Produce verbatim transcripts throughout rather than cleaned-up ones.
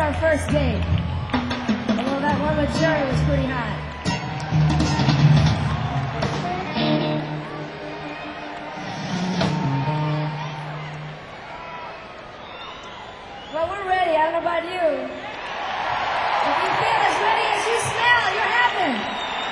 our first date. Although that one with Jerry was pretty hot. Well, we're ready. I don't know about you. If you feel as ready as you smell, you're having.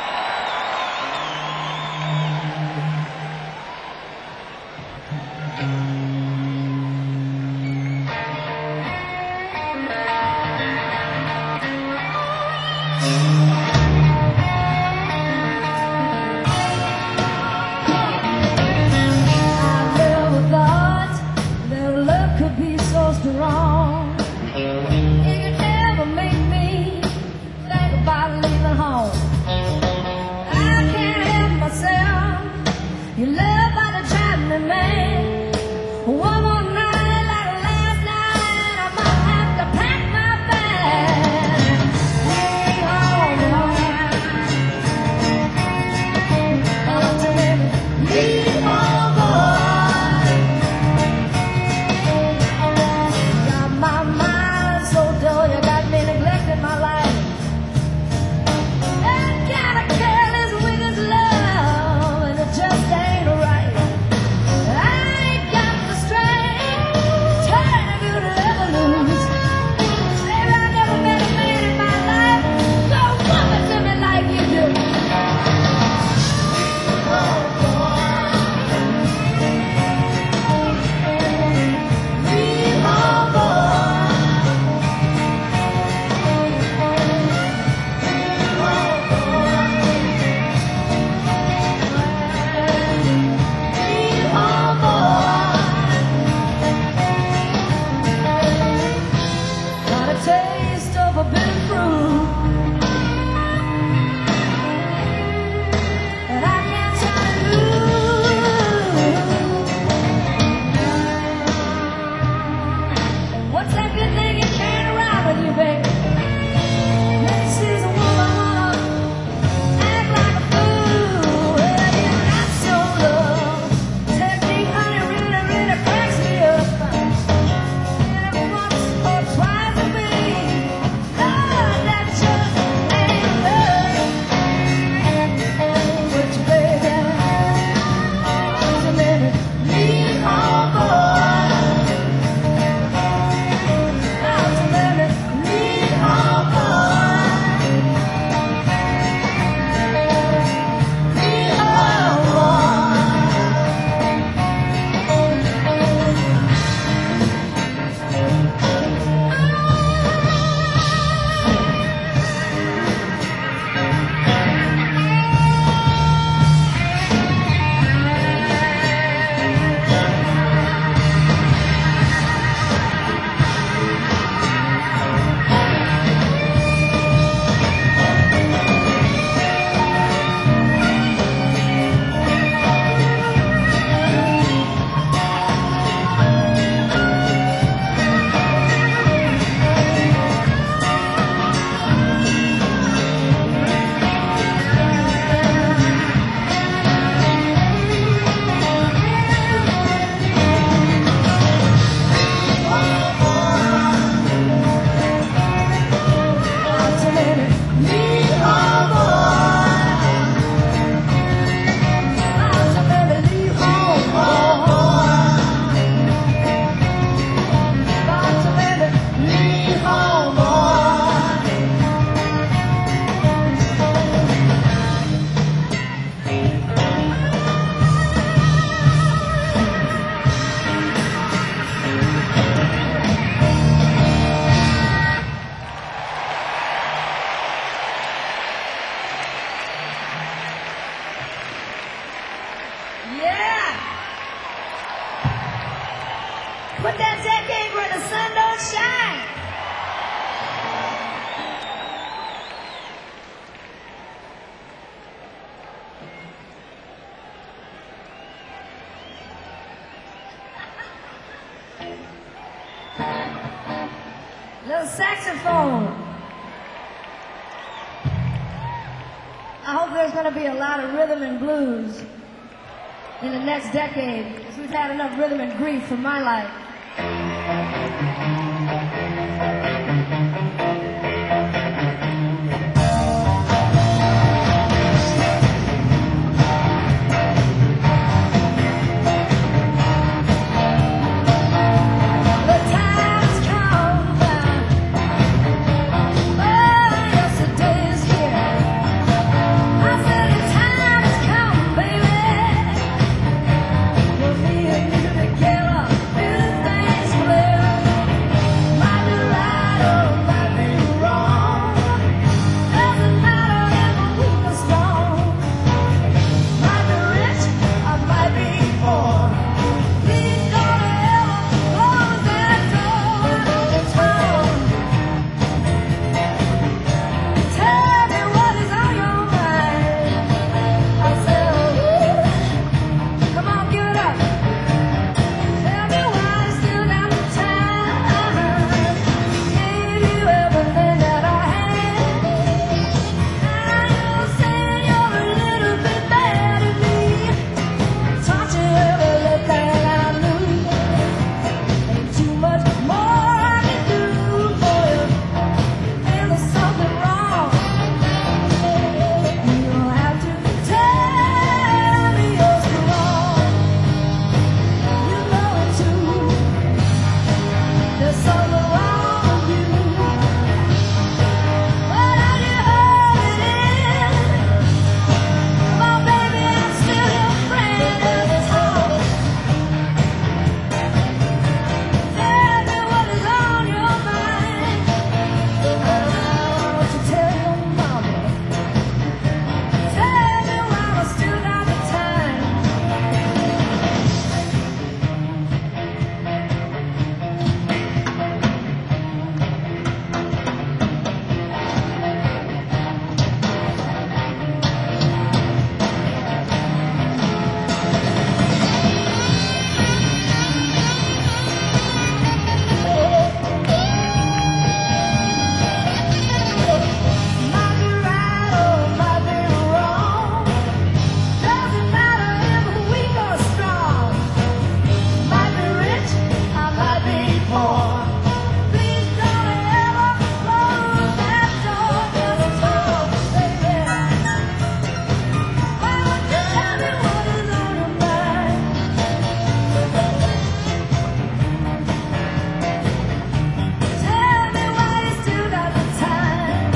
Put that decade where the sun don't shine. Little saxophone. I hope there's going to be a lot of rhythm and blues in the next decade, because we've had enough rhythm and grief for my life. more. Please don't ever close that door. Just talk, baby. Why don't you tell me what is on your mind? Tell me why you still got the time.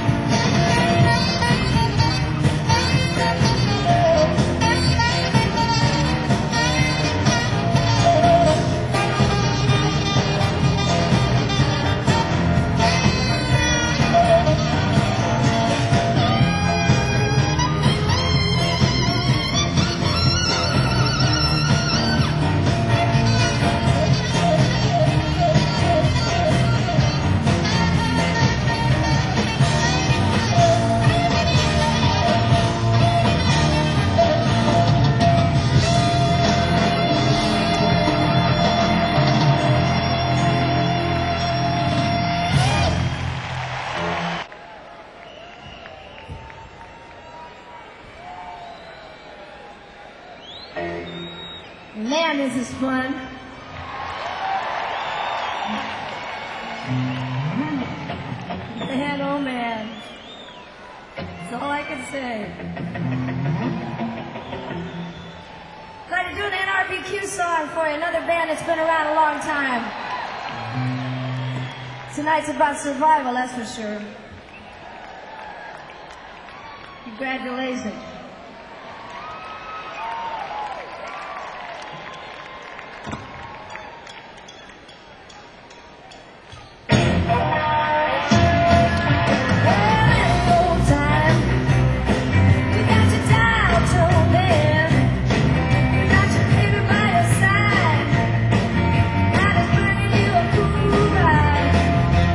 Man, this is fun. Man, oh man. That's all I can say. Got to do an N R B Q song for you, another band that's been around a long time. Tonight's about survival, that's for sure. Congratulations.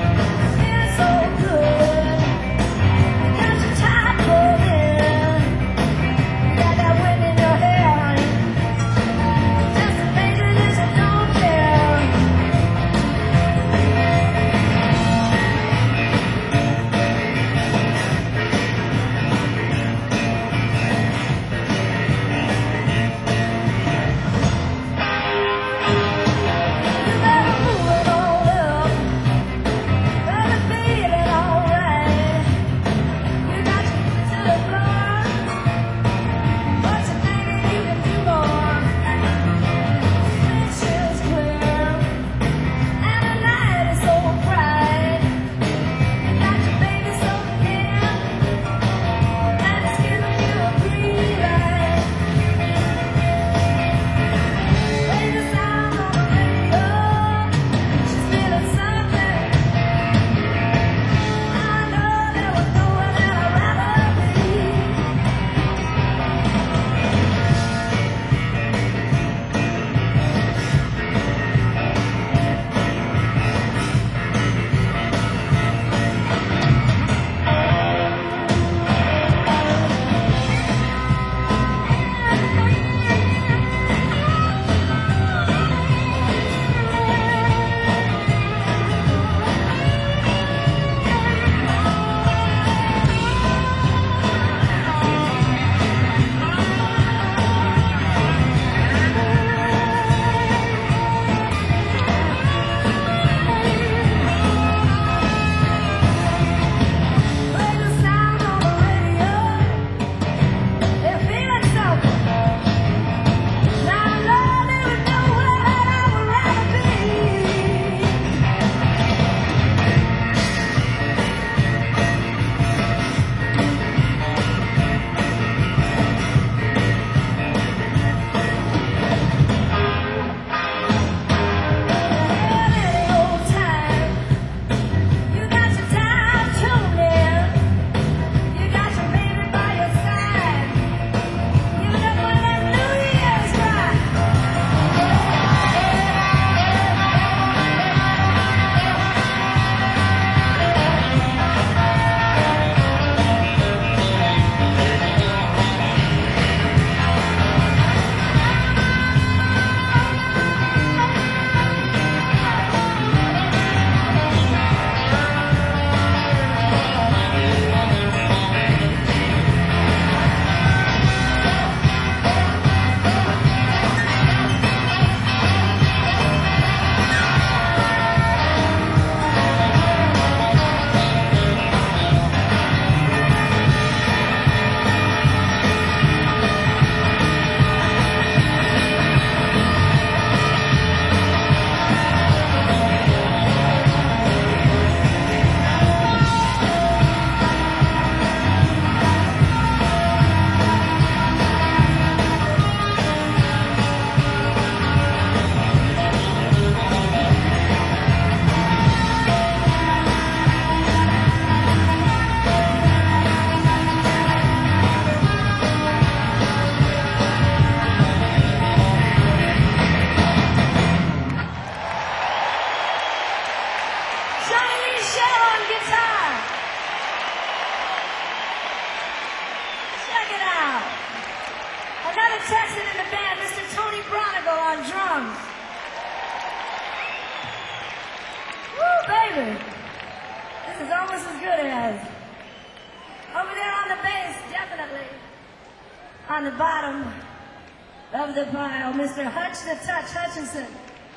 So good, got your time for it. Texan in the band, Mister Tony Bronigal on drums. Woo, baby. This is almost as good as. Over there on the bass, definitely. On the bottom of the pile, Mister Hutch the Touch Hutchinson.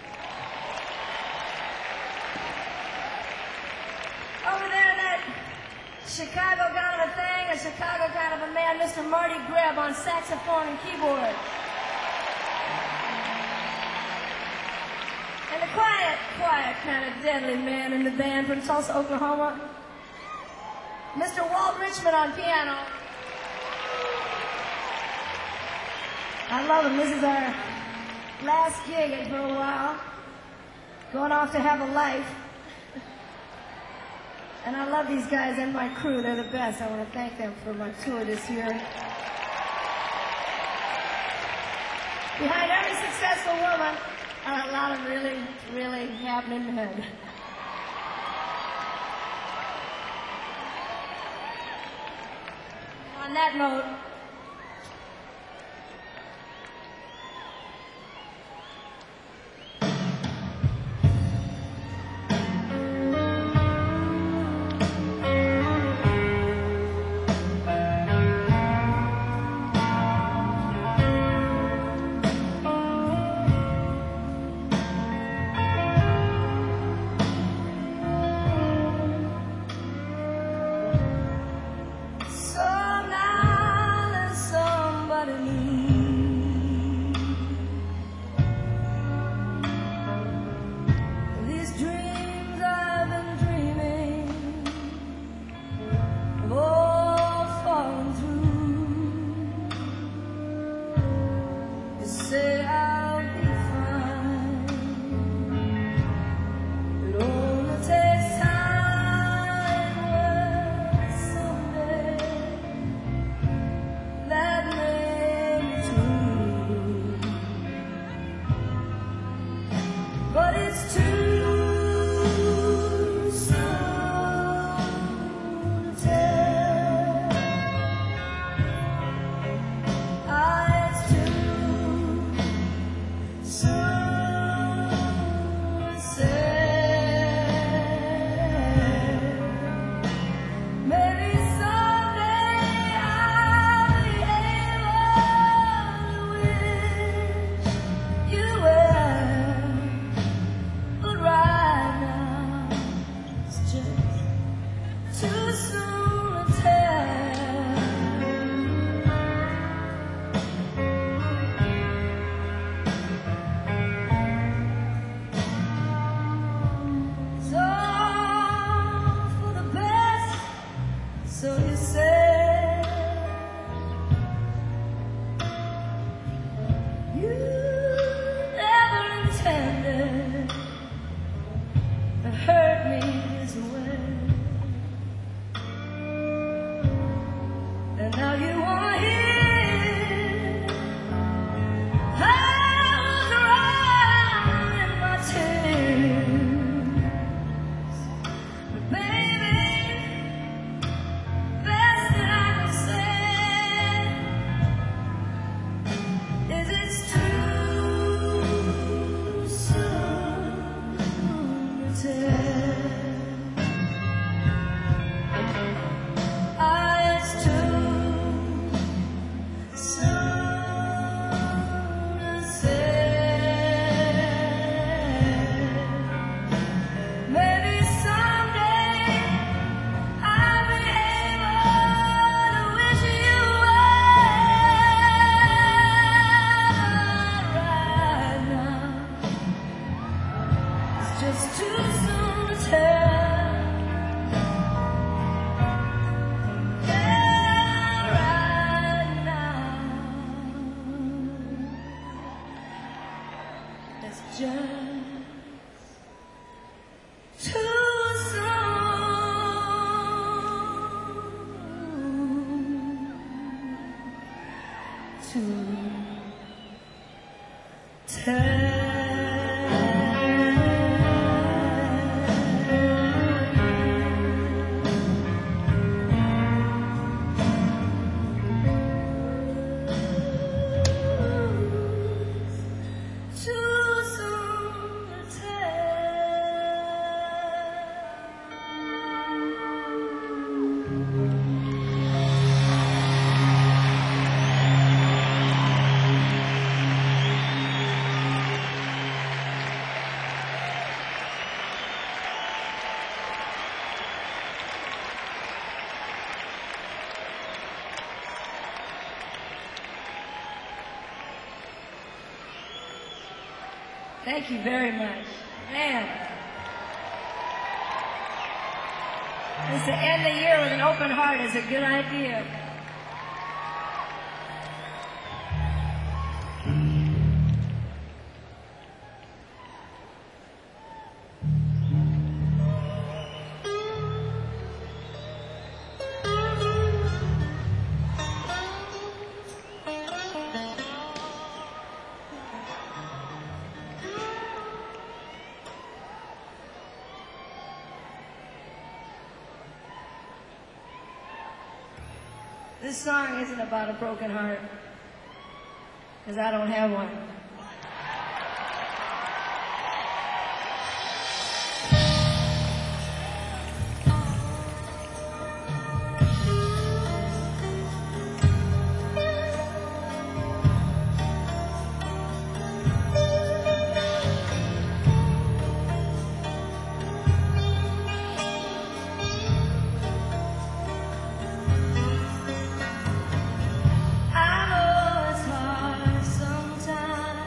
Over there in that Chicago kind of a thing, a Chicago kind of a man, Mister Marty Greb on saxophone and keyboard. And the quiet, quiet kind of deadly man in the band from Tulsa, Oklahoma, Mister Walt Richmond on piano. I love him. This is our last gig for a while. Going off to have a life. And I love these guys and my crew. They're the best. I want to thank them for my tour this year. Behind every successful woman, a lot of really, really happening men. On that note, Thank you very much. Man. Just to end the year with an open heart is a good idea. This song isn't about a broken heart, because I don't have one. I know it's hard sometimes.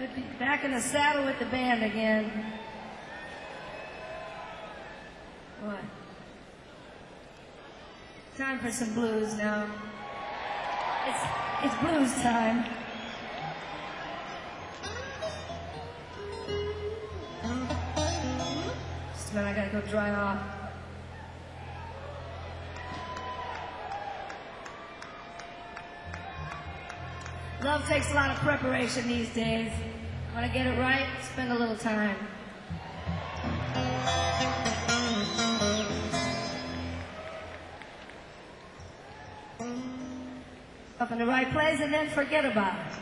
be back in the saddle with the band again. What? Time for some blues now. It's, it's blues time. Just a minute, I gotta go dry off. Love takes a lot of preparation these days. Want to get it right? Spend a little time. Up in the right place and then forget about it.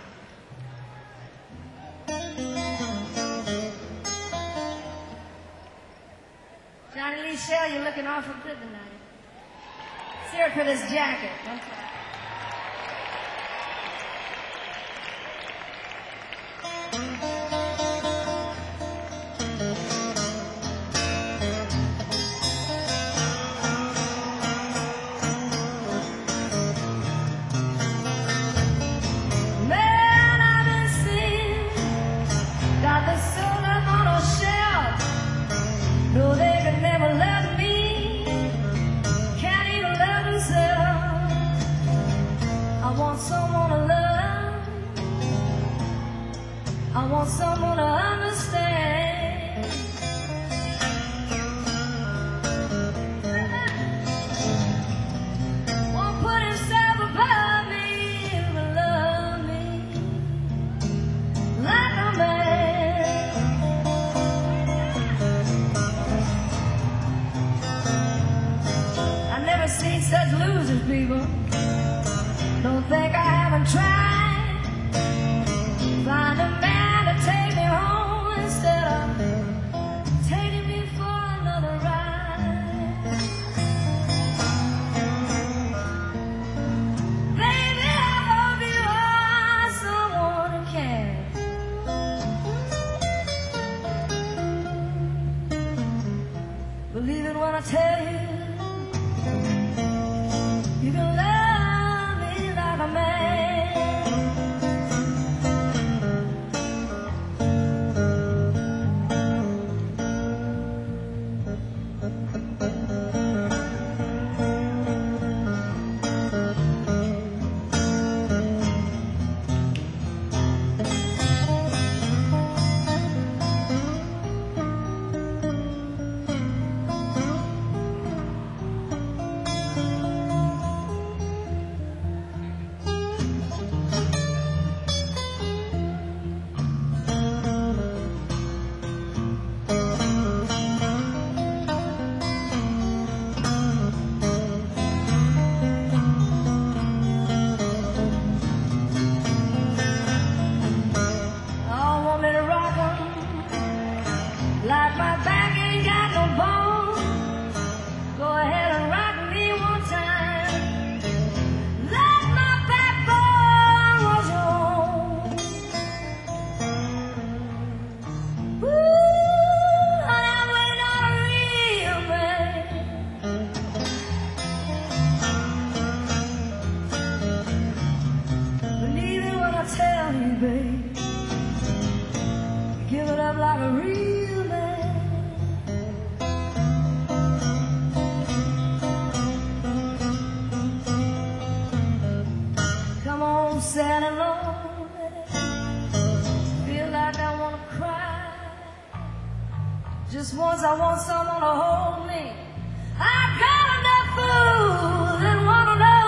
Johnny Lee Shell, you're looking awful good tonight. Let's hear it for this jacket. Okay. Someone to understand. Won't put himself above me, but love me like a man. I've never seen such losers, people. Don't think I haven't tried. Find a man to take me home instead of taking me for another ride. Baby, I hope you are someone who can believe it when I tell you you can love me like a man. Just once I want someone to hold me. I got enough fools and wanna know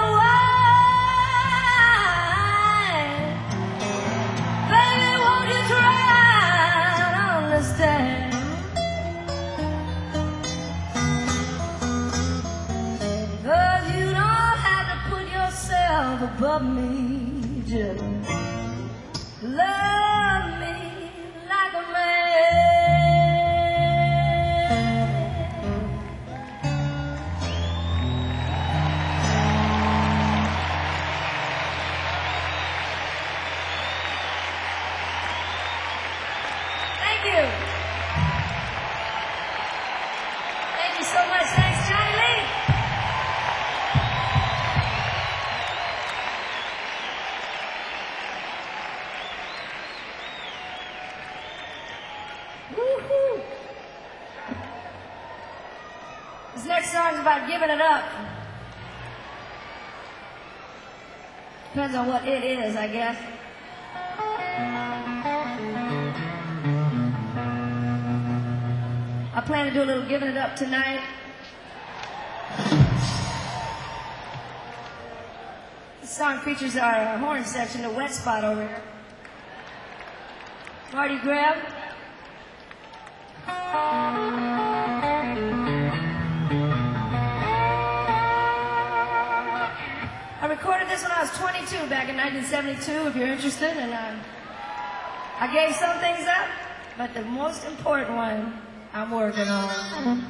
why. Baby, won't you try to understand? Cause you don't have to put yourself above me. Just love me like a man. Thank you. Thank you so much. Thanks, Johnny Lee. This next song is about giving it up. Depends on what it is, I guess. I plan to do a little giving it up tonight. This song features our horn section, the wet spot over here. Marty Graham. I recorded this when I was twenty-two, back in nineteen seventy-two, if you're interested, and um, I gave some things up, but the most important one I'm working on.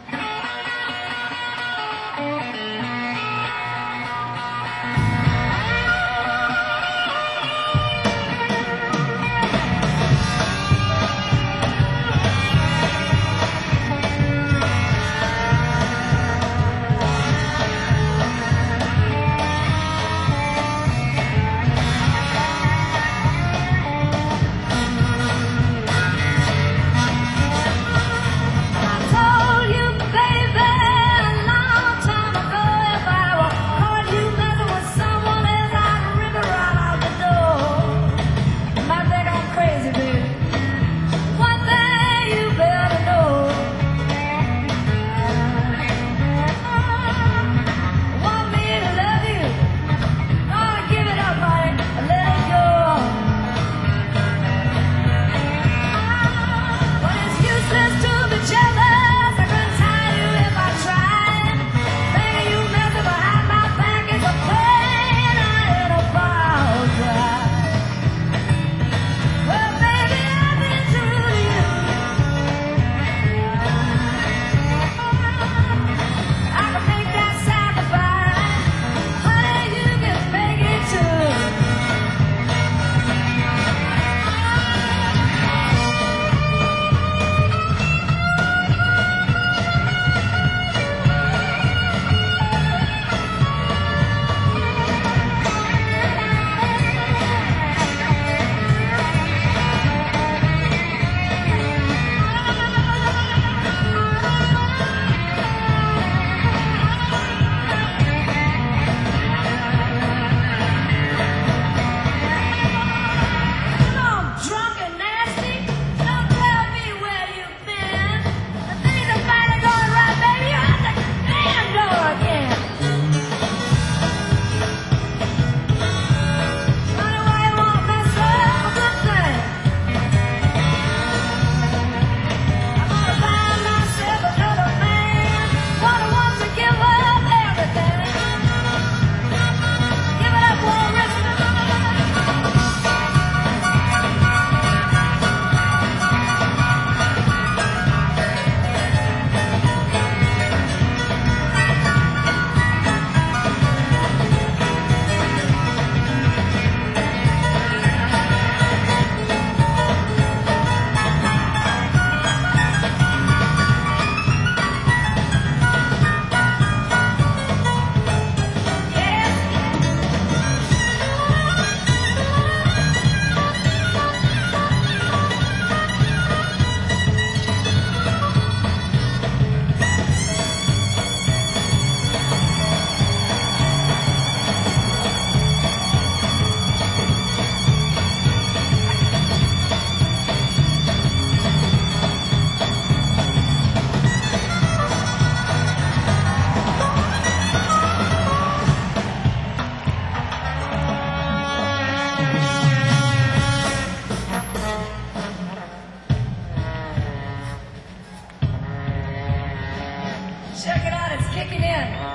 Check it out, it's kicking in.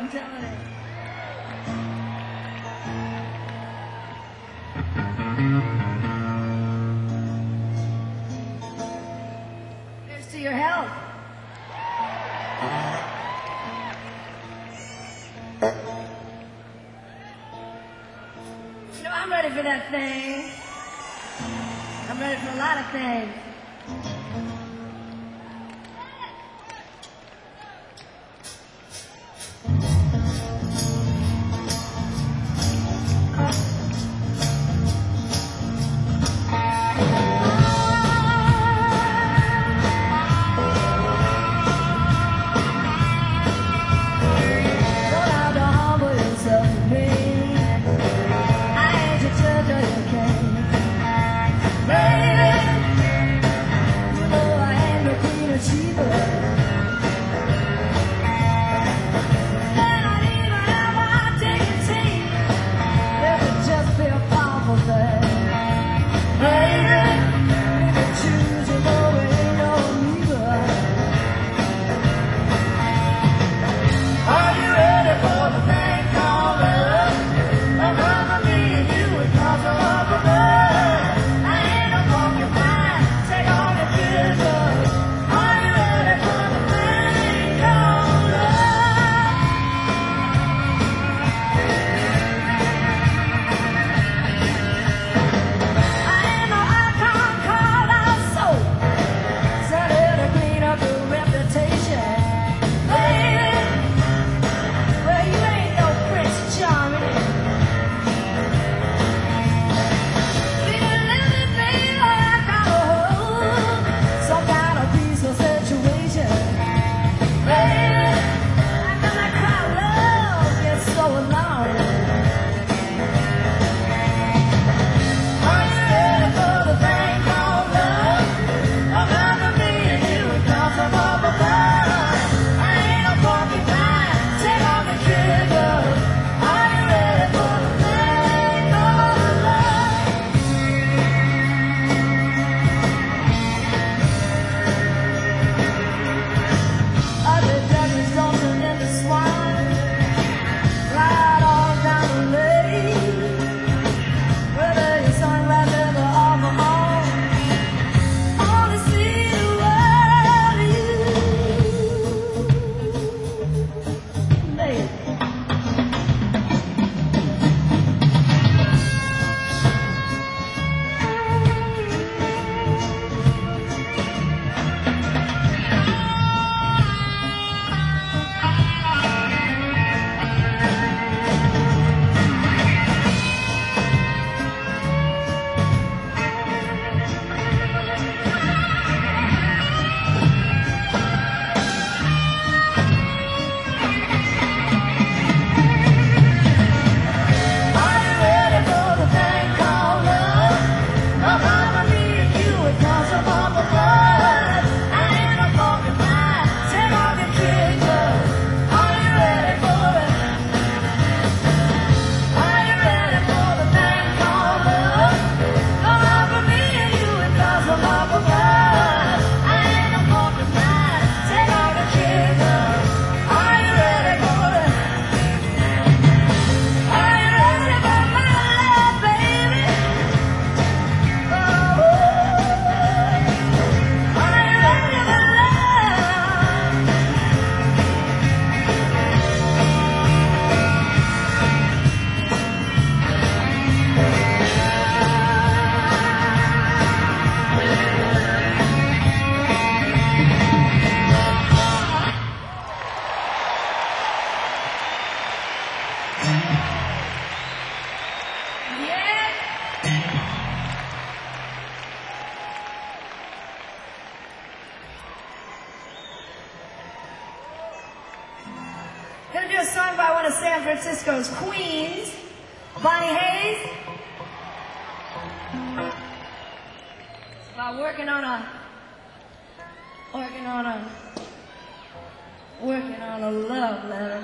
I'm telling you. Here's to your health. You know, I'm ready for that thing. I'm ready for a lot of things. Gonna do a song by one of San Francisco's queens, Bonnie Hayes. About working on a, working on a, working on a love letter.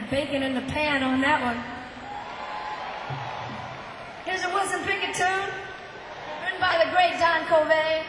got bacon in the pan on that one. Here's a Wilson Pickett tune, written by the great Don Covey.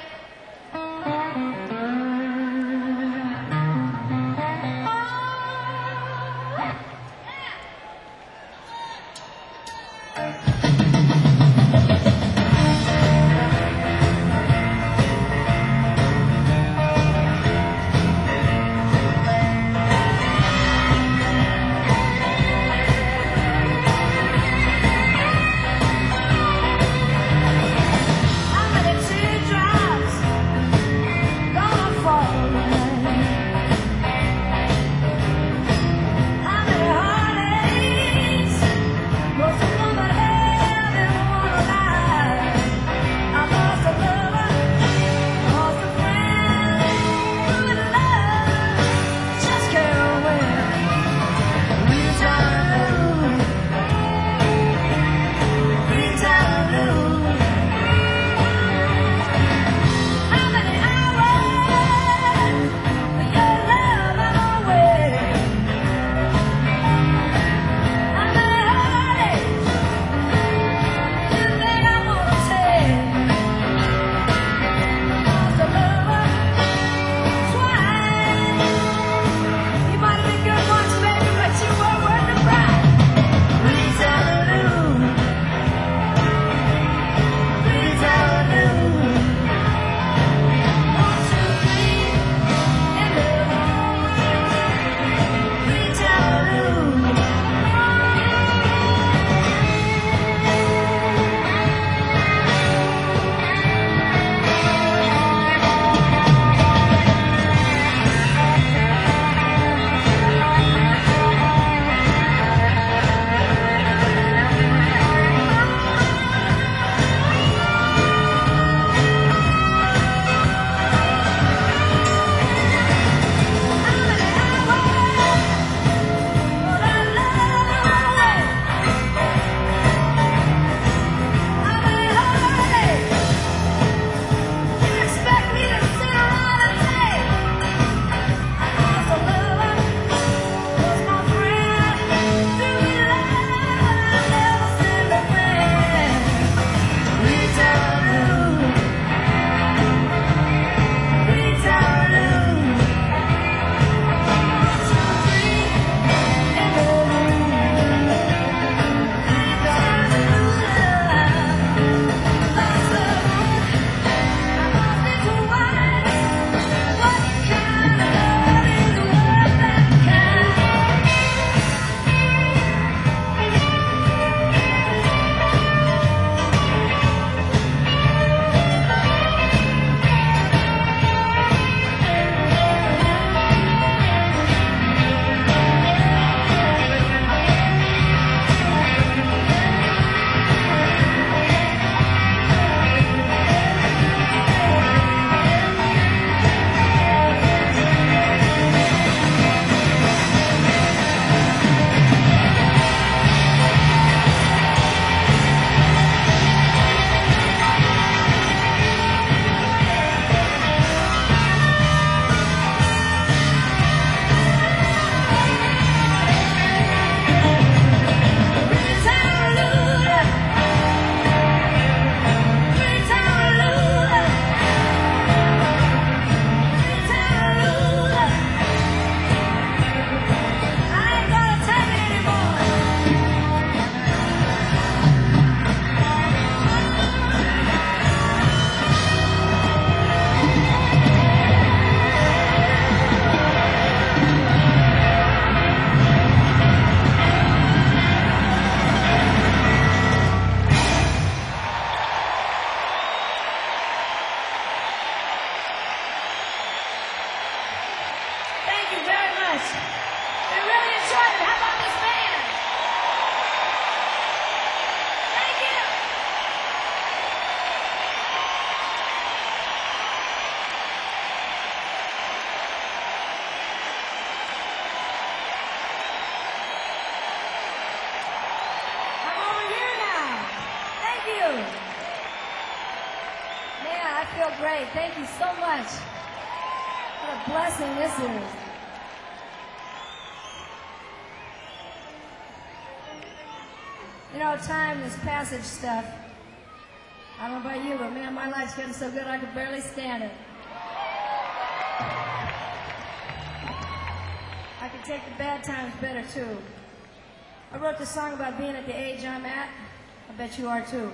feel great. Thank you so much. What a blessing this is. You know, time, this passage stuff. I don't know about you, but man, my life's getting so good I could barely stand it. I could take the bad times better, too. I wrote this song about being at the age I'm at. I bet you are, too.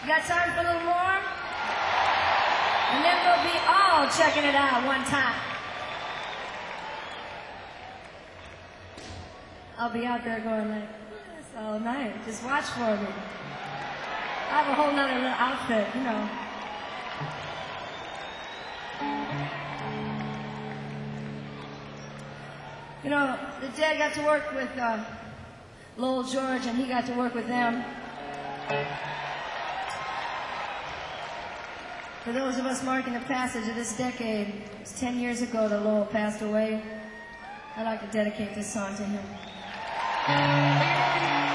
You got time for a little more? And then we'll be all checking it out one time. I'll be out there going like this all night. Just watch for me. I have a whole nother little outfit, you know. You know, the dad got to work with uh, Lowell George, and he got to work with them. For those of us marking the passage of this decade, it was ten years ago that Lowell passed away. I'd like to dedicate this song to him.